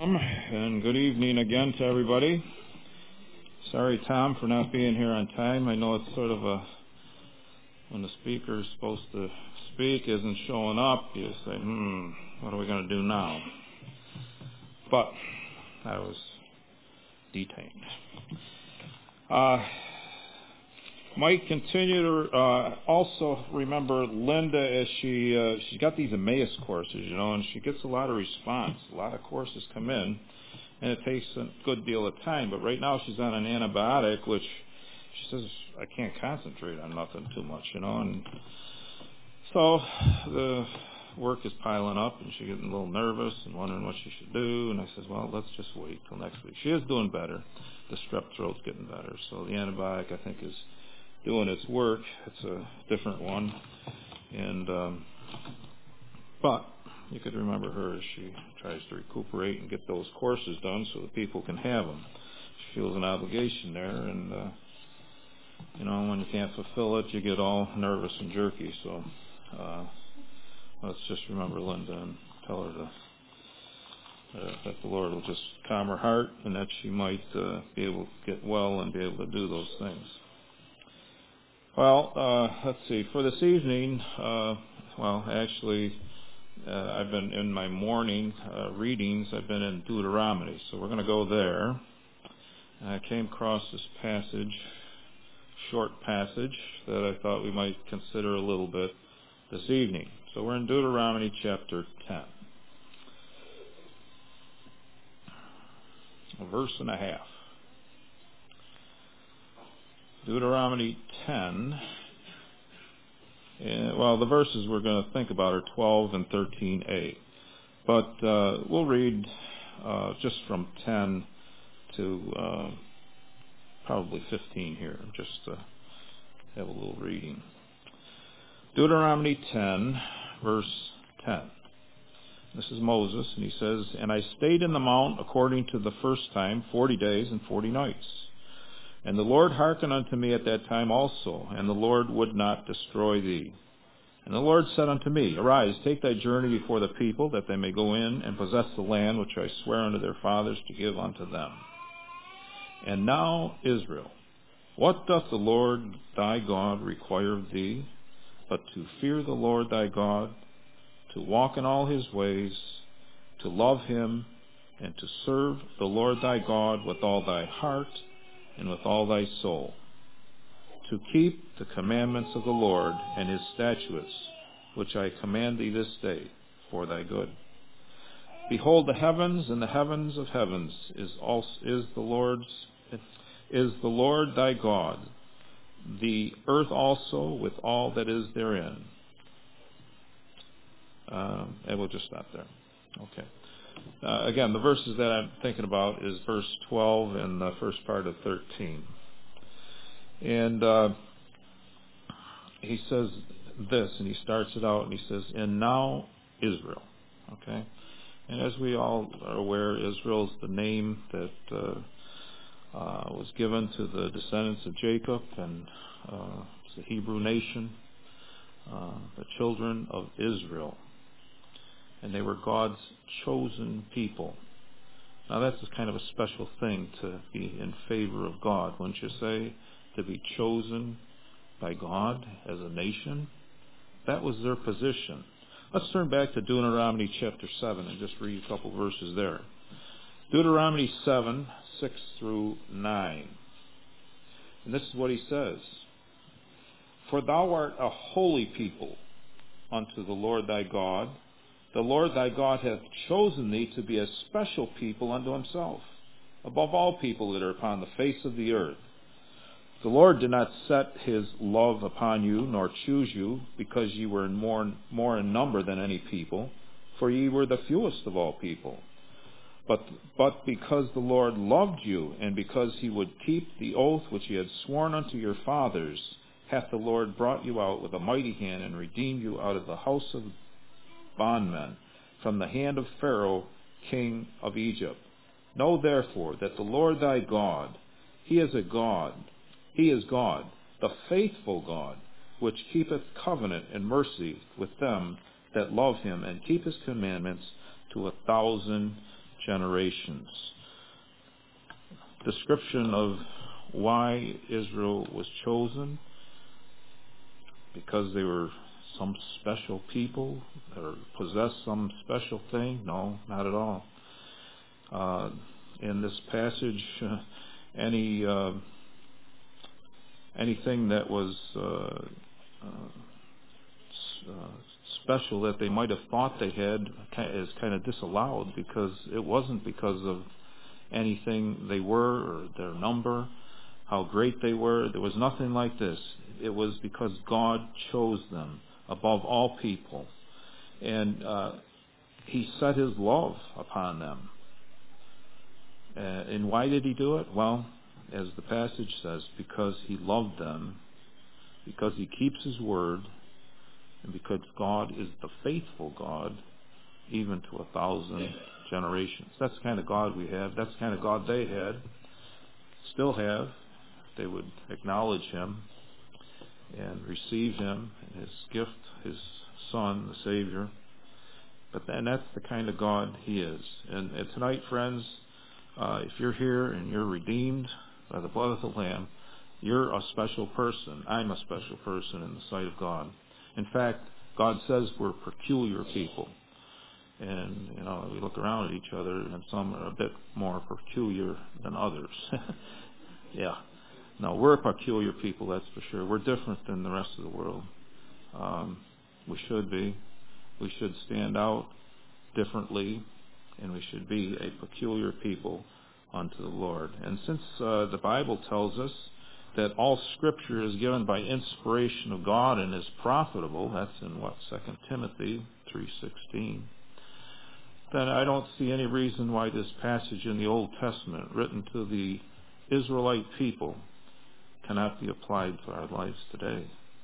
Tom, and good evening again to everybody. Sorry, Tom, for not being here on time. I know it's sort of when the speaker is supposed to speak isn't showing up, you say, what are we going to do now? But I was detained. Might continue to also remember Linda as she's got these Emmaus courses, and she gets a lot of response. A lot of courses come in, and it takes a good deal of time. But right now she's on an antibiotic, which she says, I can't concentrate on nothing too much, and so the work is piling up, and she's getting a little nervous and wondering what she should do. And I says, well, let's just wait till next week. She is doing better. The strep throat's getting better. So the antibiotic, I think, is doing its work. It's a different one. And but you could remember her as she tries to recuperate and get those courses done so that people can have them. She feels an obligation there, and when you can't fulfill it, you get all nervous and jerky. So let's just remember Linda and tell her that the Lord will just calm her heart, and that she might be able to get well and be able to do those things. Well, let's see. For this evening, I've been in my morning readings. I've been in Deuteronomy, so we're going to go there. I came across this passage, short passage, that I thought we might consider a little bit this evening. So we're in Deuteronomy chapter 10. A verse and a half. Deuteronomy 10. The verses we're going to think about are 12 and 13a. But we'll read just from 10 to probably 15 here, just to have a little reading. Deuteronomy 10, verse 10. This is Moses, and he says, And I stayed in the mount according to the first time 40 days and 40 nights. And the Lord hearkened unto me at that time also, and the Lord would not destroy thee. And the Lord said unto me, Arise, take thy journey before the people, that they may go in and possess the land which I swear unto their fathers to give unto them. And now, Israel, what doth the Lord thy God require of thee, but to fear the Lord thy God, to walk in all his ways, to love him, and to serve the Lord thy God with all thy heart and with all thy soul, to keep the commandments of the Lord and his statutes, which I command thee this day for thy good. Behold, the heavens and the heavens of heavens is the Lord thy God, the earth also with all that is therein. And we'll just stop there. Okay. Again, the verses that I'm thinking about is verse 12 and the first part of 13. And he says this, and he starts it out, and he says, And now Israel. Okay? And as we all are aware, Israel is the name that was given to the descendants of Jacob, and it's the Hebrew nation, the children of Israel. And they were God's chosen people. Now that's kind of a special thing to be in favor of God, wouldn't you say? To be chosen by God as a nation. That was their position. Let's turn back to Deuteronomy chapter 7 and just read a couple verses there. Deuteronomy 7, 6 through 9. And this is what he says. For thou art a holy people unto the Lord thy God. The Lord thy God hath chosen thee to be a special people unto himself, above all people that are upon the face of the earth. The Lord did not set his love upon you, nor choose you, because ye were more in number than any people, for ye were the fewest of all people. But because the Lord loved you, and because he would keep the oath which he had sworn unto your fathers, hath the Lord brought you out with a mighty hand, and redeemed you out of the house of bondmen, from the hand of Pharaoh, king of Egypt. Know therefore that the Lord thy God, he is God, the faithful God, which keepeth covenant and mercy with them that love him, and keep his commandments to 1,000 generations. Description of why Israel was chosen: because they were some special people or possessed some special thing? No, not at all. In this passage, anything that was special that they might have thought they had is kind of disallowed, because it wasn't because of anything they were or their number, how great they were. There was nothing like this. It was because God chose them above all people, and He set His love upon them. And why did He do it? Well, as the passage says, because He loved them, because He keeps His word, and because God is the faithful God, even to 1,000 generations. That's the kind of God we have. That's the kind of God they had, still have. They would acknowledge Him and receive Him and His gift, His Son, the Savior. But then that's the kind of God He is. And tonight, friends, if you're here and you're redeemed by the blood of the Lamb, you're a special person. I'm a special person in the sight of God. In fact, God says we're peculiar people. And, we look around at each other, and some are a bit more peculiar than others. Yeah. No, we're a peculiar people, that's for sure. We're different than the rest of the world. We should be. We should stand out differently, and we should be a peculiar people unto the Lord. And since the Bible tells us that all Scripture is given by inspiration of God and is profitable, that's in 2 Timothy 3:16, then I don't see any reason why this passage in the Old Testament, written to the Israelite people, cannot be applied to our lives today.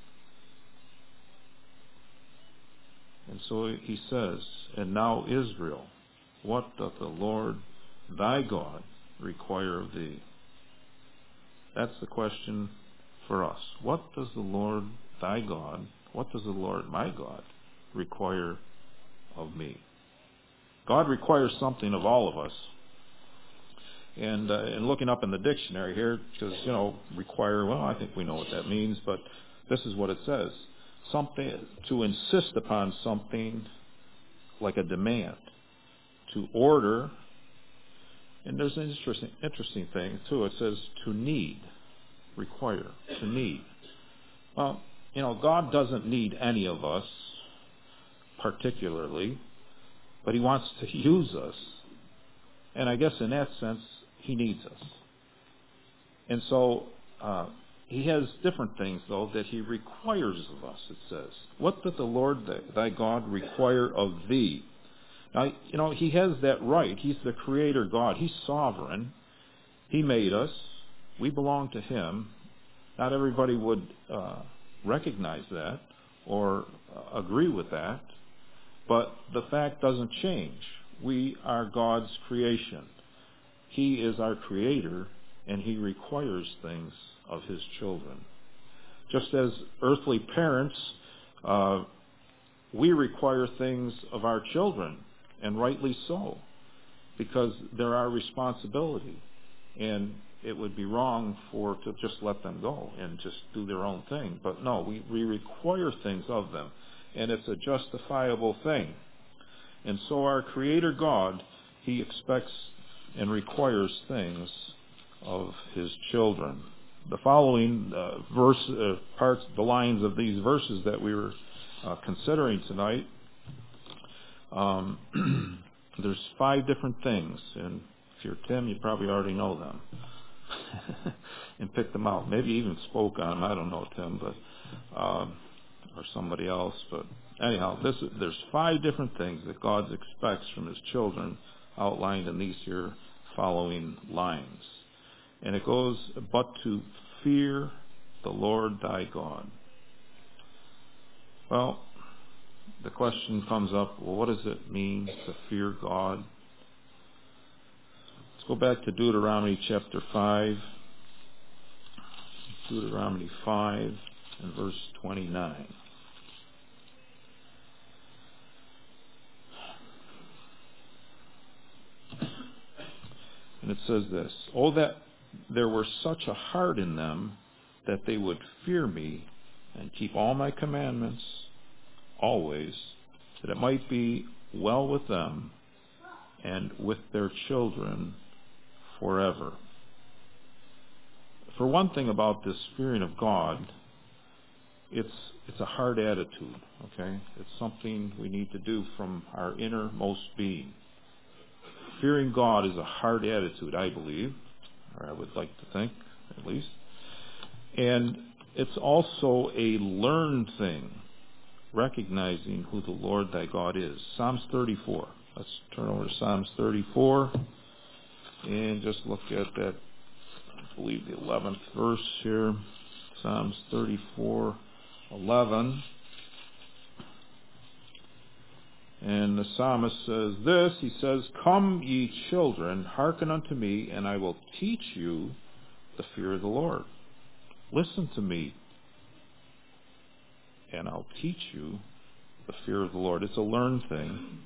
And so He says, "And now Israel, what doth the Lord thy God require of thee?" That's the question for us. What does the Lord thy God, what does the Lord my God require of me? God requires something of all of us. And looking up in the dictionary here, because, require, well, I think we know what that means, but this is what it says. Something, to insist upon something like a demand, to order. And there's an interesting thing, too. It says to need, require, to need. Well, God doesn't need any of us particularly, but He wants to use us. And I guess in that sense, He needs us. And so He has different things, though, that He requires of us, it says. What doth the Lord thy God require of thee? Now, He has that right. He's the Creator God. He's sovereign. He made us. We belong to Him. Not everybody would recognize that or agree with that, but the fact doesn't change. We are God's creation. He is our Creator, and He requires things of His children. Just as earthly parents, we require things of our children, and rightly so, because they're our responsibility. And it would be wrong to just let them go and just do their own thing. But no, we require things of them, and it's a justifiable thing. And so our Creator God, He expects and requires things of His children. The following the lines of these verses that we were considering tonight, there's 5 different things, and if you're Tim, you probably already know them and picked them out. Maybe even spoke on them. I don't know, Tim, but or somebody else. But anyhow, there's 5 different things that God expects from His children, outlined in these here following lines. And it goes, but to fear the Lord thy God. Well, the question comes up, well, what does it mean to fear God? Let's go back to Deuteronomy chapter 5. Deuteronomy 5 and verse 29. And it says this, "Oh, that there were such a heart in them that they would fear me and keep all my commandments always, that it might be well with them and with their children forever." For one thing about this fearing of God, it's a hard attitude, okay? It's something we need to do from our innermost being. Fearing God is a hard attitude, I believe, or I would like to think, at least. And it's also a learned thing, recognizing who the Lord thy God is. Psalms 34. Let's turn over to Psalms 34 and just look at that, I believe the 11th verse here. Psalms 34:11. And the psalmist says this, he says, "Come, ye children, hearken unto me, and I will teach you the fear of the Lord. Listen to me, and I'll teach you the fear of the Lord." It's a learned thing.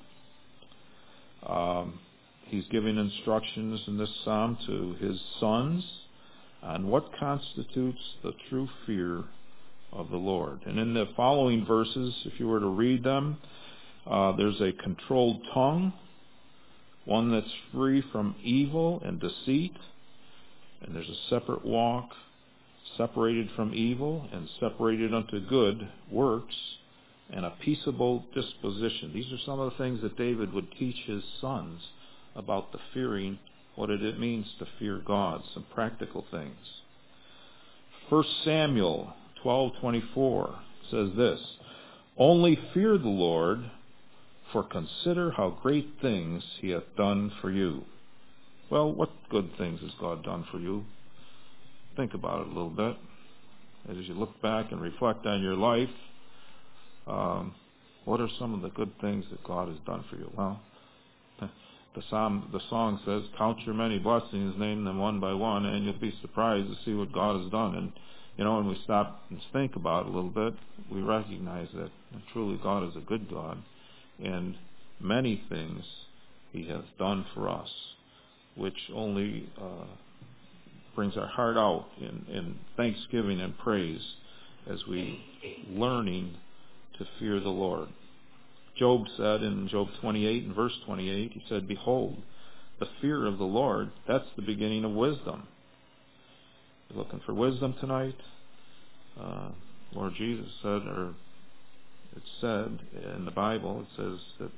He's giving instructions in this psalm to his sons on what constitutes the true fear of the Lord. And in the following verses, if you were to read them, there's a controlled tongue, one that's free from evil and deceit, and there's a separate walk, separated from evil and separated unto good works, and a peaceable disposition. These are some of the things that David would teach his sons about the fearing, what it means to fear God, some practical things. 1 Samuel 12:24 says this, "Only fear the Lord, for consider how great things he hath done for you." Well, what good things has God done for you? Think about it a little bit. As you look back and reflect on your life, what are some of the good things that God has done for you? Well, the song says, "Count your many blessings, name them one by one, and you'll be surprised to see what God has done." And when we stop and think about it a little bit, we recognize that truly God is a good God, and many things he has done for us, which only brings our heart out in thanksgiving and praise as we learning to fear the Lord. Job said in Job 28 and verse 28, he said, "Behold, the fear of the Lord, that's the beginning of wisdom." You're looking for wisdom tonight? Lord Jesus said, or it said in the Bible, it says that,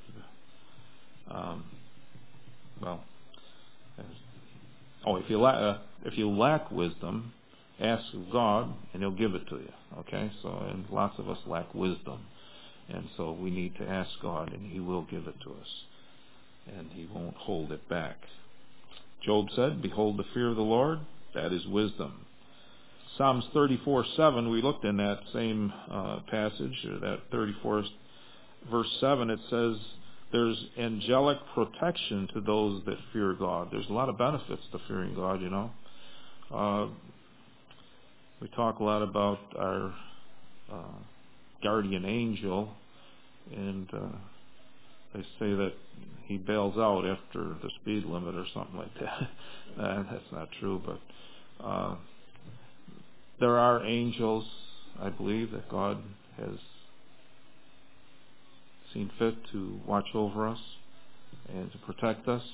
if you lack wisdom, ask of God, and he'll give it to you. Okay? And lots of us lack wisdom. And so we need to ask God, and he will give it to us. And he won't hold it back. Job said, "Behold the fear of the Lord, that is wisdom." Psalms 34:7, we looked in that same passage, or that 34 verse 7, it says, there's angelic protection to those that fear God. There's a lot of benefits to fearing God, We talk a lot about our guardian angel, and they say that he bails out after the speed limit or something like that. That's not true, but there are angels, I believe, that God has seen fit to watch over us and to protect us.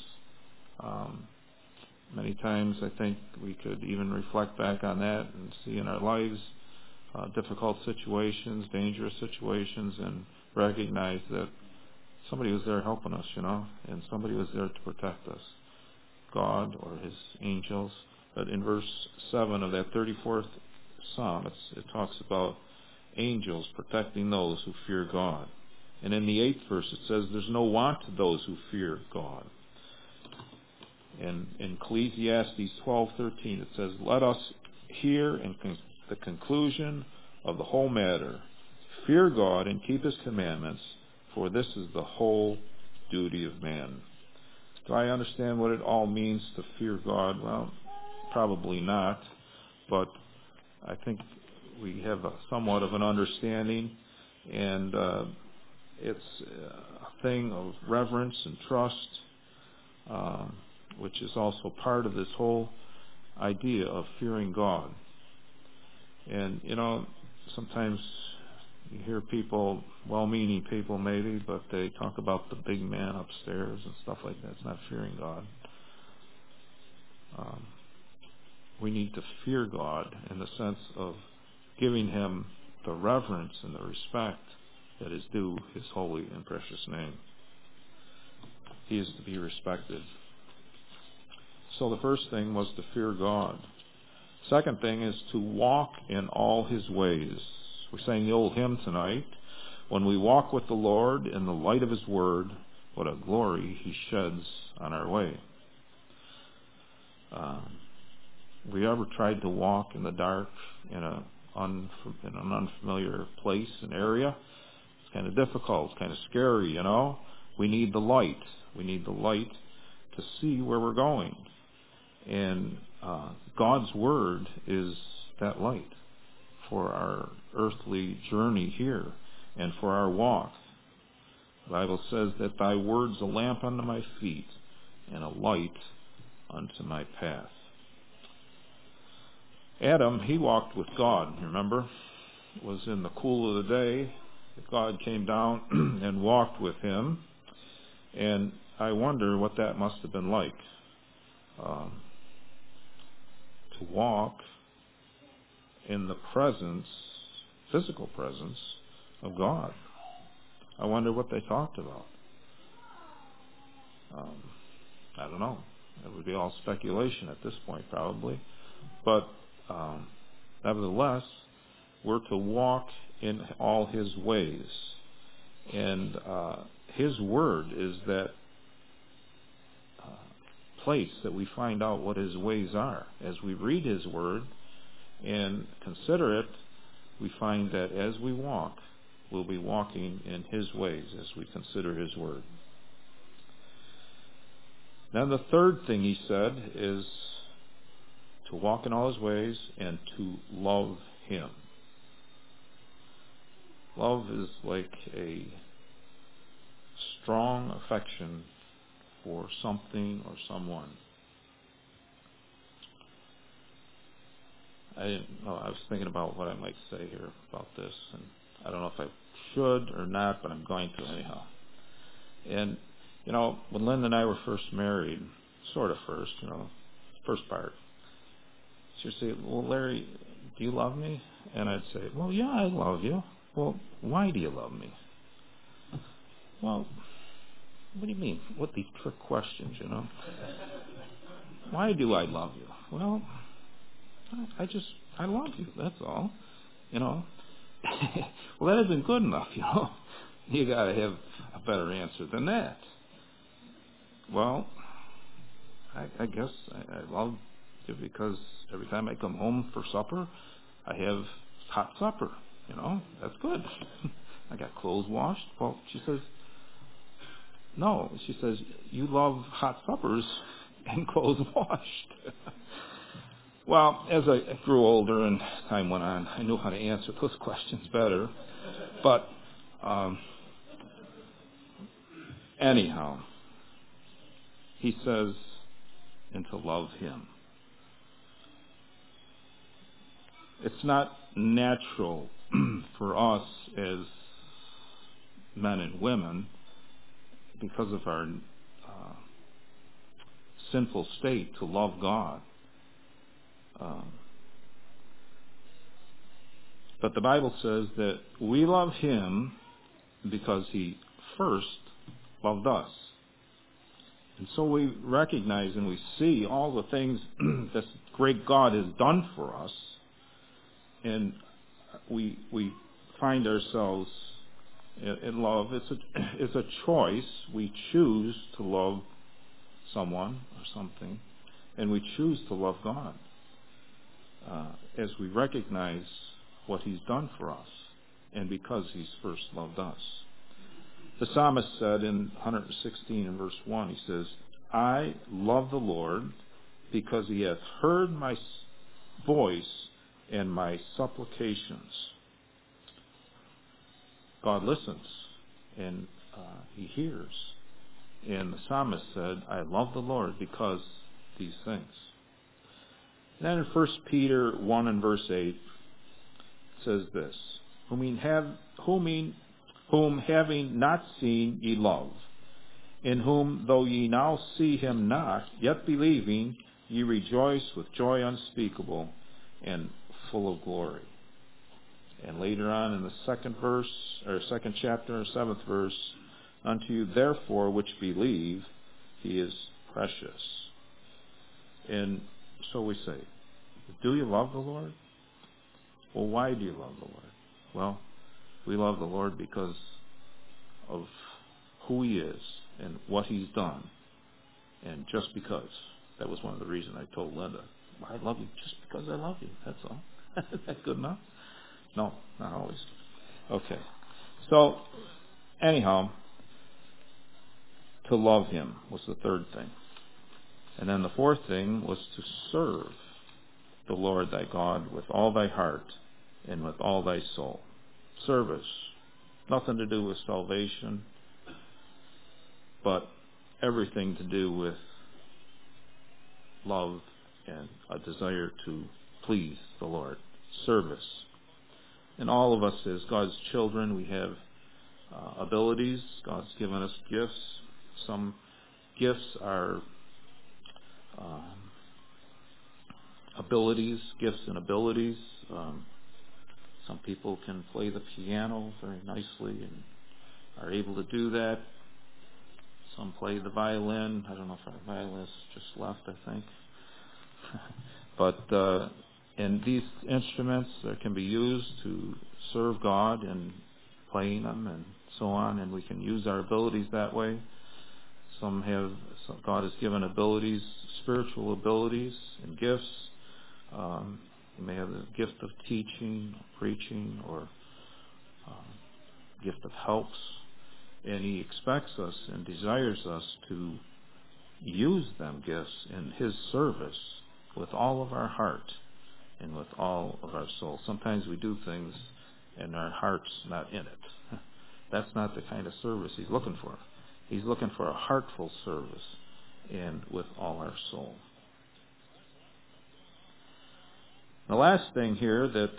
Many times I think we could even reflect back on that and see in our lives difficult situations, dangerous situations, and recognize that somebody was there helping us, and somebody was there to protect us, God or his angels. But in verse 7 of that 34th Psalm, it talks about angels protecting those who fear God. And in the 8th verse it says, "There's no want to those who fear God." And in Ecclesiastes 12:13 it says, "Let us hear in the conclusion of the whole matter. Fear God and keep his commandments, for this is the whole duty of man." Do I understand what it all means to fear God? Well, probably not, but I think we have somewhat of an understanding, and it's a thing of reverence and trust. which is also part of this whole idea of fearing God. And, sometimes you hear people, well-meaning people maybe, but they talk about the big man upstairs and stuff like that. It's not fearing God. We need to fear God in the sense of giving Him the reverence and the respect that is due His holy and precious name. He is to be respected. So the first thing was to fear God. Second thing is to walk in all His ways. We sang the old hymn tonight. When we walk with the Lord in the light of His Word, what a glory He sheds on our way. We ever tried to walk in the dark in an unfamiliar place and area? It's kind of difficult, kind of scary, We need the light. We need the light to see where we're going. And God's Word is that light for our earthly journey here and for our walk. The Bible says that Thy Word's a lamp unto my feet and a light unto my path. Adam, he walked with God, remember? It was in the cool of the day that God came down and walked with him. And I wonder what that must have been like. To walk in the presence, physical presence of God. I wonder what they talked about. I don't know. It would be all speculation at this point, probably. But nevertheless, we're to walk in all His ways. And His Word is that place that we find out what His ways are. As we read His Word and consider it, we find that as we walk, we'll be walking in His ways as we consider His Word. Then the third thing He said is to walk in all His ways and to love Him. Love is like a strong affection for something or someone. I was thinking about what I might say here about this, and I don't know if I should or not, but I'm going to anyhow. And, when Lynn and I were first married, sort of first part, she'd say, well, Larry, do you love me? And I'd say, well, yeah, I love you. Well, why do you love me? Well, what do you mean? What these trick questions, Why do I love you? Well, I love you, that's all. Well, that isn't good enough, You gotta have a better answer than that. Well, I guess I love you because every time I come home for supper, I have hot supper, That's good. I got clothes washed. Well, she says, no. She says, you love hot suppers and clothes washed. Well, as I grew older and time went on, I knew how to answer those questions better. But anyhow, He says, and to love Him. It's not natural for us as men and women, because of our sinful state, to love God. But the Bible says that we love Him because He first loved us. And so we recognize and we see all the things this great God has done for us, and we find ourselves in love. It's a choice. We choose to love someone or something, and we choose to love God as we recognize what He's done for us, and because He's first loved us. The psalmist said in 116 and verse 1, he says, I love the Lord because He hath heard my voice and my supplications. God listens, and He hears. And the psalmist said, I love the Lord because these things. And then in 1 Peter 1 and verse 8, it says this, whom having not seen ye love, in whom though ye now see him not, yet believing, ye rejoice with joy unspeakable and full of glory. And later on in the second chapter, 7th verse, unto you therefore which believe, he is precious. And so we say, do you love the Lord? Well, why do you love the Lord? Well, we love the Lord because of who he is and what he's done. And just because. That was one of the reasons I told Linda, I love you just because I love you. That's all. Is that good enough? No, not always. Okay. So, anyhow, to love him was the third thing. And then the fourth thing was to serve the Lord thy God with all thy heart and with all thy soul. Service. Nothing to do with salvation, but everything to do with love and a desire to please the Lord. Service. And all of us as God's children, we have abilities. God's given us gifts. Some gifts are gifts and abilities. Some people can play the piano very nicely and are able to do that. Some play the violin. I don't know if our violinist just left, I think. But and these instruments can be used to serve God and playing them and so on, and we can use our abilities that way. God has given abilities, spiritual abilities and gifts. You may have the gift of teaching, preaching, or gift of helps. And he expects us and desires us to use them gifts in his service with all of our heart and with all of our soul. Sometimes we do things and our heart's not in it. That's not the kind of service he's looking for. He's looking for a heartful service and with all our soul. The last thing here the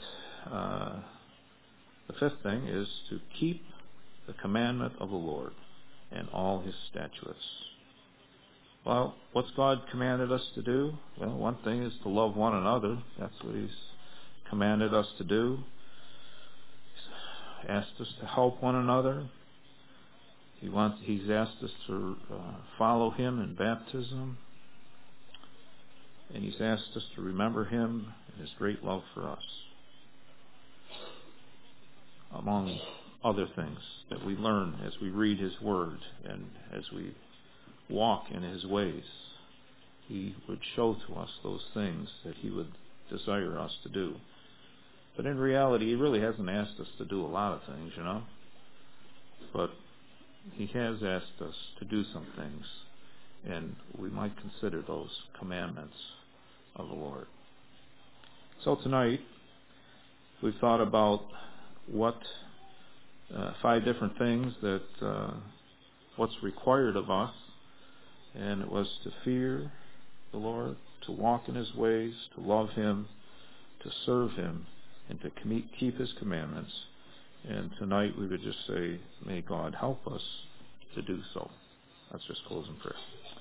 fifth thing is to keep the commandment of the Lord and all his statutes. Well, what's God commanded us to do? Well, one thing is to love one another. That's what he's commanded us to do. He's asked us to help one another. He's asked us to follow him in baptism. And he's asked us to remember him and his great love for us. Among other things that we learn as we read his word and as we walk in his ways, he would show to us those things that he would desire us to do. But in reality, he really hasn't asked us to do a lot of things, But he has asked us to do some things, and we might consider those commandments of the Lord. So tonight, we've thought about what 5 different things that what's required of us, and it was to fear the Lord, to walk in his ways, to love him, to serve him, and to keep his commandments. And tonight we would just say, may God help us to do so. Let's just close in prayer.